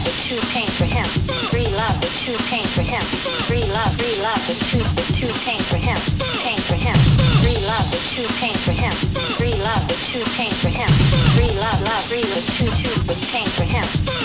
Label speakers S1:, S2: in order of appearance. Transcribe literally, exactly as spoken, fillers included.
S1: was too tame for him. Free love was too tame for him. Free love, free love was too was too tame for him. Tame for him. Free love was too tame for him. Free love was too tame for him. Free love, love, free was too too was tame for him.